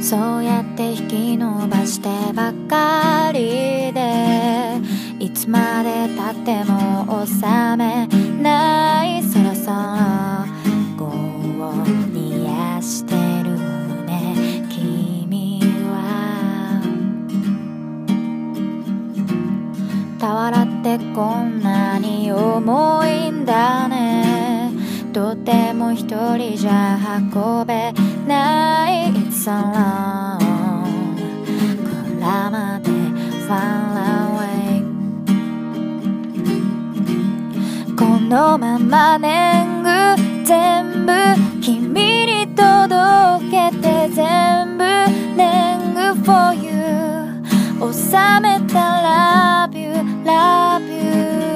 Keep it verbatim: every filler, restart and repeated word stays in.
そうやって引き伸ばしてばかりで、いつまでたっても収めない。そろそろ業を煮やしてるね君は。俵ってこんなに重いんだね。とても一人じゃ運べない。 It's so long 空まで far away。 このまま年貢全部君に届けて、全部年貢 for you 収めた Love you Love you